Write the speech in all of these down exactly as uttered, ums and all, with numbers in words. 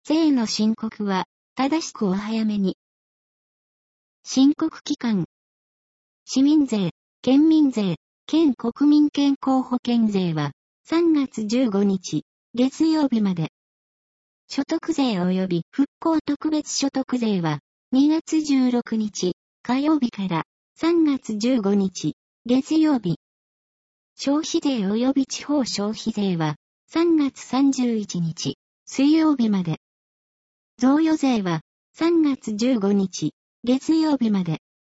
税の申告は、正しくお早めに。申告期間。市民税、県民税、県国民健康保険税は、さんがつじゅうごにち、月曜日まで。所得税及び復興特別所得税は、にがつじゅうろくにち、火曜日から、さんがつじゅうごにち、月曜日。消費税及び地方消費税は、さんがつさんじゅういちにち、水曜日まで。贈与税は、さんがつじゅうごにち、月曜日まで。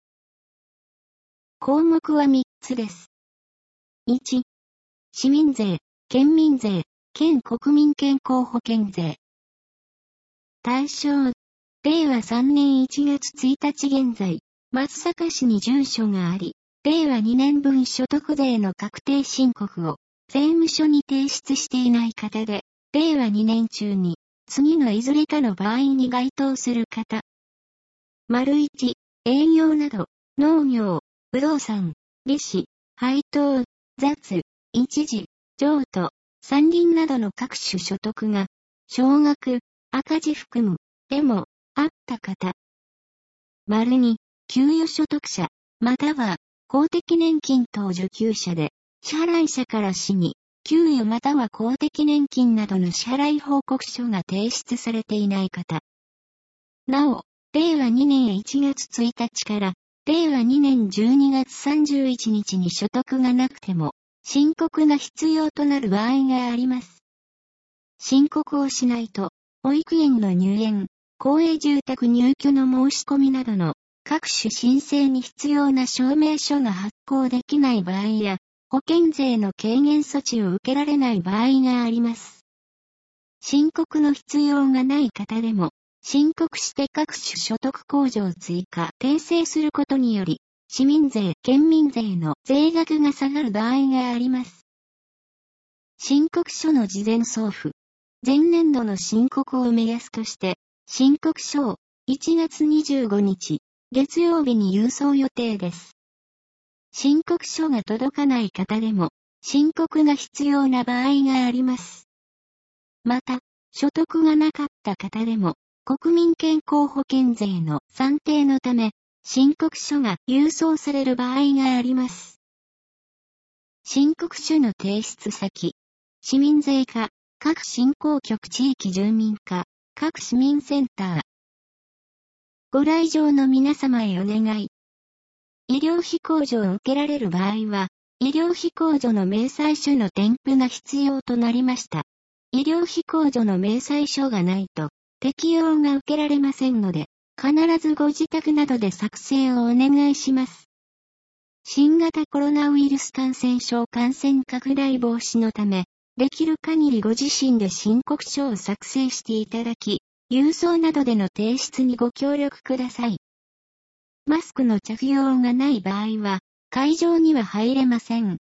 項目はみっつです。いち、市民税、県民税、県国民健康保険税。対象、れいわさんねんいちがつついたち現在、松阪市に住所があり、れいわにねんぶん所得税の確定申告を税務署に提出していない方で、れいわにねん中に次のいずれかの場合に該当する方。丸いち、営業など、農業、不動産、利子、配当、雑、一時、譲渡、山林などの各種所得が、少額、赤字含む、でも、あった方。丸に、給与所得者、または、公的年金等受給者で、支払い者から市に、給与または公的年金などの支払い報告書が提出されていない方。なお、れいわにねんいちがつついたちから、れいわにねんじゅうにがつさんじゅういちにちに所得がなくても、申告が必要となる場合があります。申告をしないと、保育園の入園、公営住宅入居の申し込みなどの各種申請に必要な証明書が発行できない場合や、保険税の軽減措置を受けられない場合があります。申告の必要がない方でも、申告して各種所得控除を追加、訂正することにより、市民税、県民税の税額が下がる場合があります。申告書の事前送付。前年度の申告を目安として、申告書をいちがつにじゅうごにち、月曜日に郵送予定です。申告書が届かない方でも、申告が必要な場合があります。また、所得がなかった方でも、国民健康保険税の算定のため、申告書が郵送される場合があります。申告書の提出先、市民税課、各振興局地域住民課、各市民センター。ご来場の皆様へお願い。医療費控除を受けられる場合は、医療費控除の明細書の添付が必要となりました。医療費控除の明細書がないと、適用が受けられませんので、必ずご自宅などで作成をお願いします。新型コロナウイルス感染症感染拡大防止のため、できる限りご自身で申告書を作成していただき、郵送などでの提出にご協力ください。マスクの着用がない場合は、会場には入れません。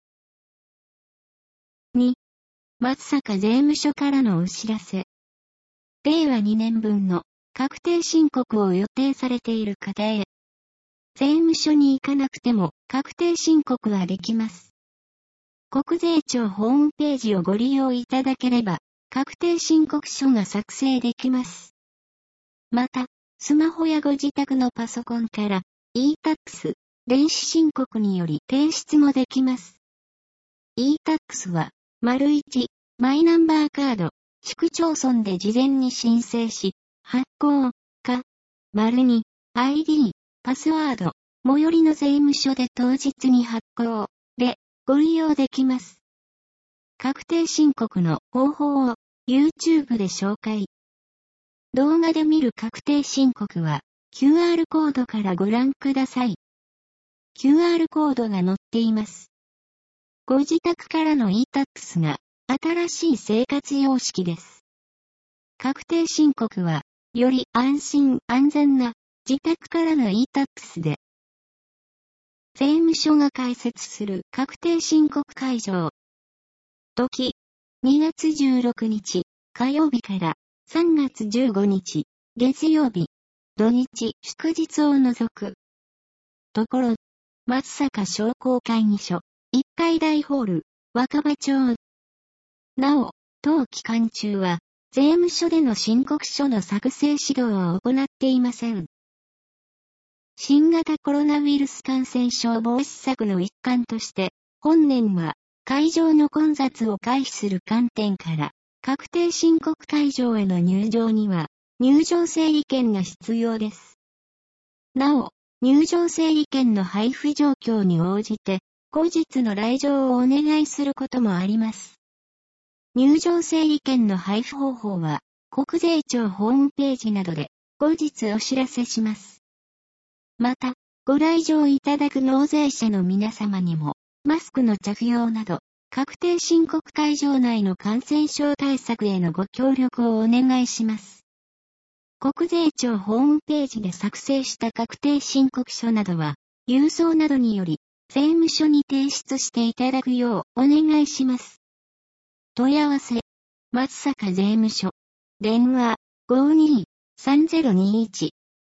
に、松阪税務署からのお知らせ。れいわにねんぶんの確定申告を予定されている方へ。税務署に行かなくても確定申告はできます。国税庁ホームページをご利用いただければ、確定申告書が作成できます。また、スマホやご自宅のパソコンから イータックス、電子申告により提出もできます。イータックス は、丸いち、マイナンバーカード、市区町村で事前に申請し、発行、か、丸に、アイディー、パスワード、最寄りの税務署で当日に発行、で、ご利用できます。確定申告の方法を YouTube で紹介。動画で見る確定申告は キューアール コードからご覧ください。キューアール コードが載っています。ご自宅からの イータックス が新しい生活様式です。確定申告はより安心安全な自宅からの イータックス で税務署が開設する確定申告会場。時、にがつじゅうろくにち、火曜日からさんがつじゅうごにち、月曜日、土日、祝日を除く。ところ、松阪商工会議所、いっかい大ホール、若葉町。なお、当期間中は、 税務署での申告書の作成指導を行っていません。新型コロナウイルス感染症防止策の一環として、本年は会場の混雑を回避する観点から、確定申告会場への入場には、入場整理券が必要です。なお、入場整理券の配布状況に応じて、後日の来場をお願いすることもあります。入場整理券の配布方法は、国税庁ホームページなどで、後日お知らせします。また、ご来場いただく納税者の皆様にも、マスクの着用など、確定申告会場内の感染症対策へのご協力をお願いします。国税庁ホームページで作成した確定申告書などは、郵送などにより、税務署に提出していただくようお願いします。問い合わせ、松阪税務署、電話、ごにーさんぜろにいち。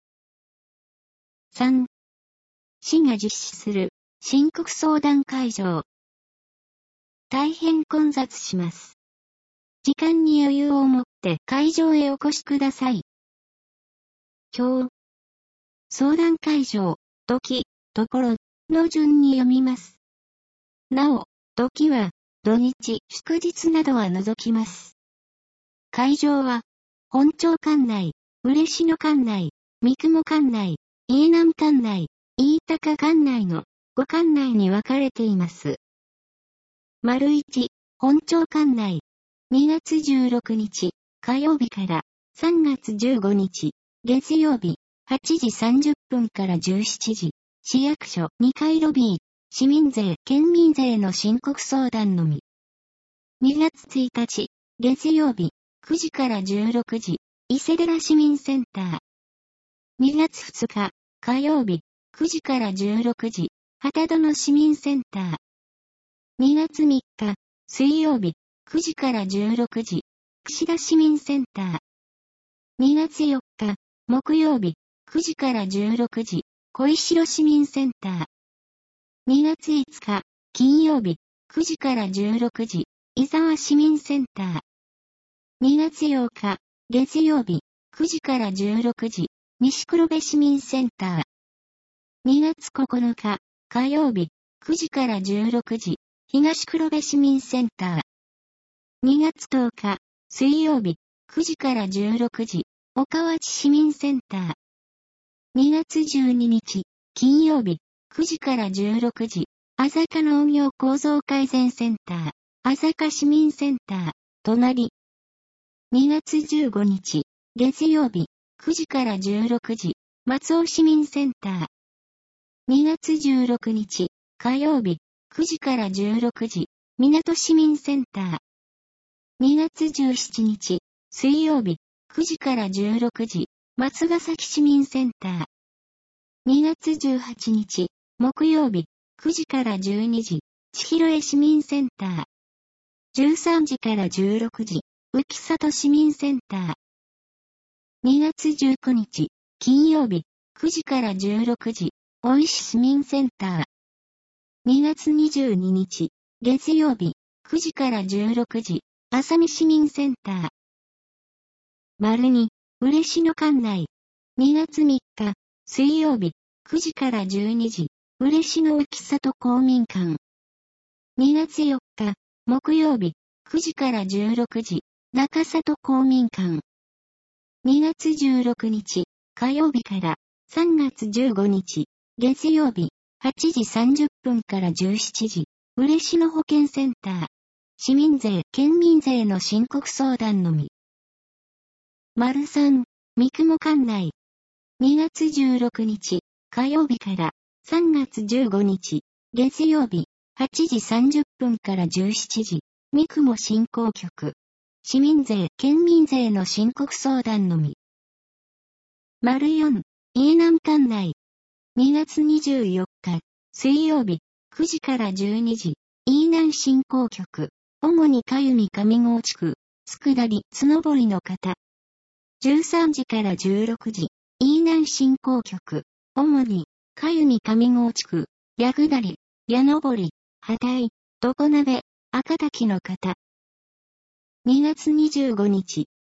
さん. 市が実施する申告相談会場。大変混雑します。時間に余裕を持って会場へお越しください。今日、相談会場、時、ところの順に読みます。なお、時は土日、祝日などは除きます。会場は、本町管内、嬉野管内、三雲管内、飯南管内、飯高管内のご管内に分かれています。丸いち、本町管内、にがつじゅうろくにち、火曜日からさんがつじゅうごにち、月曜日、はちじさんじゅっぷんからじゅうしちじ、市役所にかいロビー、市民税、県民税の申告相談のみ。にがつついたち、月曜日、くじからじゅうろくじ、伊勢寺市民センター。にがつふつか、火曜日、くじからじゅうろくじ、旗戸の市民センター。にがつみっか、水曜日、くじからじゅうろくじ、串田市民センター。にがつよっか、木曜日、くじからじゅうろくじ、小石城市民センター。にがついつか、金曜日、くじからじゅうろくじ、伊沢市民センター。にがつようか、月曜日、くじからじゅうろくじ、西黒部市民センター。にがつここのか、火曜日、くじからじゅうろくじ、東黒部市民センター。にがつとおか、水曜日、くじからじゅうろくじ、岡町市民センター。にがつじゅうににち、金曜日、くじからじゅうろくじ、あざか農業構造改善センター、あざか市民センター、隣。にがつじゅうごにち、月曜日、くじからじゅうろくじ、松尾市民センター。にがつじゅうろくにち、火曜日、くじからじゅうろくじ、港市民センター。にがつじゅうしちにち、水曜日、くじからじゅうろくじ、松ヶ崎市民センター。にがつじゅうはちにち、木曜日、くじからじゅうにじ、千尋江市民センター。じゅうさんじからじゅうろくじ、浮里市民センター。にがつじゅうくにち、金曜日、くじからじゅうろくじ、大石市民センター。にがつにじゅうににち、月曜日、くじからじゅうろくじ、浅見市民センター。丸に、嬉野管内。にがつみっか、水曜日、くじからじゅうにじ、嬉野浮里公民館。にがつよっか、木曜日、くじからじゅうろくじ、中里公民館。にがつじゅうろくにち、火曜日からさんがつじゅうごにち、月曜日、はちじさんじゅっぷんからじゅうしちじ、嬉野保健センター。市民税、県民税の申告相談のみ。丸さん、三雲管内。にがつじゅうろくにち、火曜日からさんがつじゅうごにち、月曜日、はちじさんじゅっぷんからじゅうしちじ、三雲振興局。市民税、県民税の申告相談のみ。丸よん、飯南管内。にがつにじゅうよっか、水曜日、くじからじゅうにじ、飯南振興局。主にかゆみ上郷地区、佃り、つのぼりの方。じゅうさんじからじゅうろくじ、飯南振興局。主に、かゆみ上郷地区、矢下り、矢登り、波台、常鍋、赤滝の方。にがつにじゅうごにち、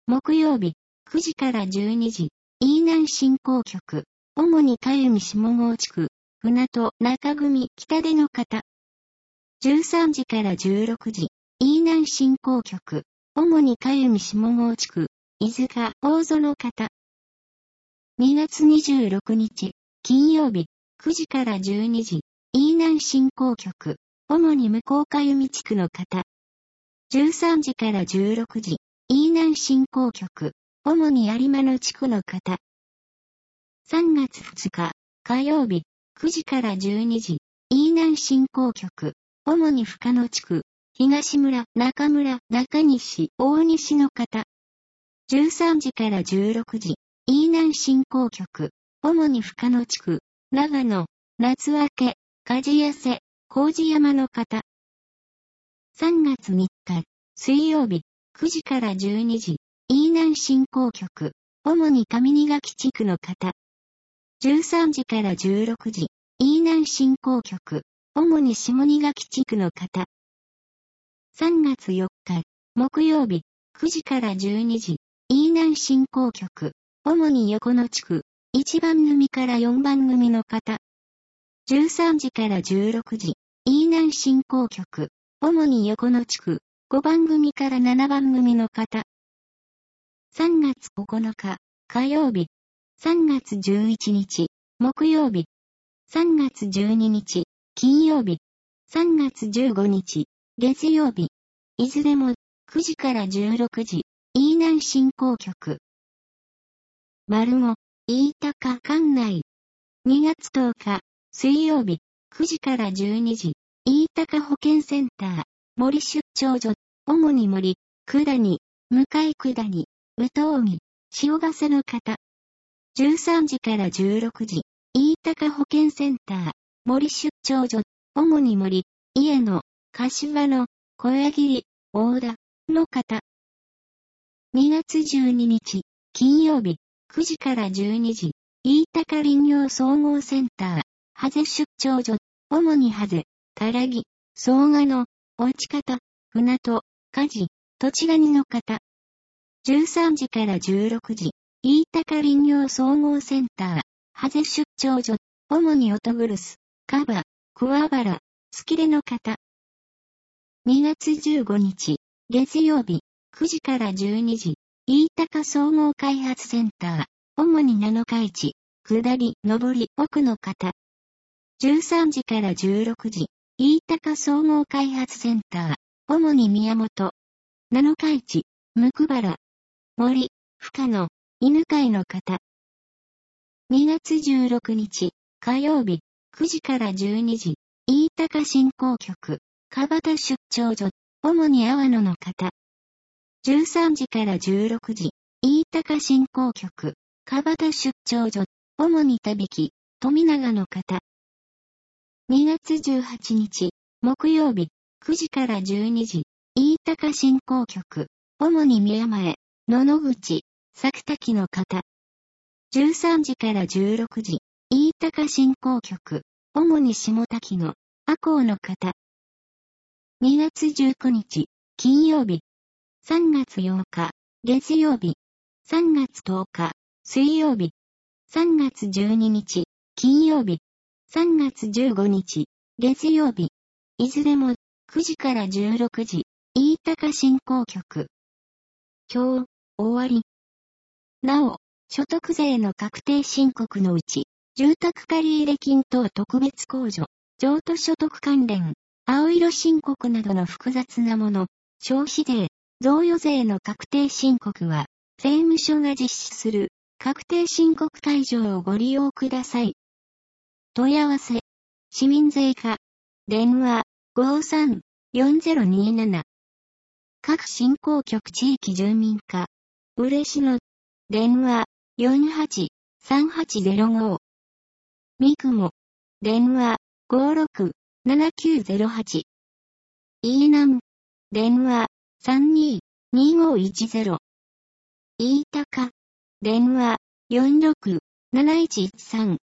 木曜日、くじからじゅうにじ、飯南振興局、主にかゆみ下郷地区、船戸中組北出の方。じゅうさんじからじゅうろくじ、飯南振興局、主にかゆみ下郷地区、飯塚大園の方。にがつにじゅうろくにち、金曜日、くじからじゅうにじ、飯南振興局、主に向こうかゆみ地区の方。じゅうさんじからじゅうろくじ、飯南振興局、主に有馬の地区の方。さんがつふつか、火曜日、くじからじゅうにじ、飯南振興局、主に深野地区、東村、中村、中西、大西の方。じゅうさんじからじゅうろくじ、飯南振興局、主に深野地区、長野、夏明け、梶谷瀬、麹山の方。さんがつみっか、水曜日、くじからじゅうにじ、飯南振興局、主に上二垣地区の方。じゅうさんじからじゅうろくじ、飯南振興局、主に下二垣地区の方。さんがつよっか、木曜日、くじからじゅうにじ、飯南振興局、主に横野地区、いちばん組からよんばん組の方。じゅうさんじからじゅうろくじ、飯南振興局、主に横野地区、ごばん組からななばん組の方。さんがつここのか、火曜日。さんがつじゅういちにち、木曜日。さんがつじゅうににち、金曜日。さんがつじゅうごにち、月曜日。いずれも、くじからじゅうろくじ、飯南振興局。丸も、飯高管内。にがつとおか、水曜日、くじからじゅうにじ、飯高保健センター、森出張所、主に森、九谷、向井九谷、宇東木、塩ヶ瀬の方。じゅうさんじからじゅうろくじ、飯高保健センター、森出張所、主に森、家野、柏野、小屋切、大田、の方。にがつじゅうににち、金曜日、くじからじゅうにじ、飯高林業総合センター、ハゼ出張所、主にハゼ、タラギ、総賀野、落ち方、船戸、梶、土地ガニの方。じゅうさんじからじゅうろくじ、飯高林業総合センター、ハゼ出張所、主にオトグルス、カバ、桑原、スキレの方。にがつじゅうごにち、月曜日、くじからじゅうにじ、飯高総合開発センター、主に七日市、下り、上り、奥の方。じゅうさんじからじゅうろくじ、飯高総合開発センター、主に宮本、七日市、向原、森、深野、犬飼の方。にがつじゅうろくにち、火曜日、くじからじゅうにじ、飯高振興局、川端出張所、主に阿波野の方。じゅうさんじからじゅうろくじ、飯高振興局、川端出張所、主に田引、富永の方。にがつじゅうはちにち、木曜日、くじからじゅうにじ、飯高振興局、主に宮前、野々口、作滝の方。じゅうさんじからじゅうろくじ、飯高振興局、主に下滝の、阿公の方。にがつじゅうくにち、金曜日。さんがつようか、月曜日。さんがつとおか、水曜日。さんがつじゅうににち、金曜日。さんがつじゅうごにち、月曜日。いずれも、くじからじゅうろくじ、飯高振興局。今日、終わり。なお、所得税の確定申告のうち、住宅借入金等特別控除、譲渡所得関連、青色申告などの複雑なもの、消費税、贈与税の確定申告は、税務署が実施する、確定申告会場をご利用ください。問い合わせ、市民税課、電話、ごさん よんゼロになな。各振興局地域住民課、嬉野、電話、よんはち さんはちゼロご。三雲、電話、ごろく ななきゅうゼロはち。飯南、電話、さんに にごいちゼロ。飯高、電話、よんろく なないちいちさん。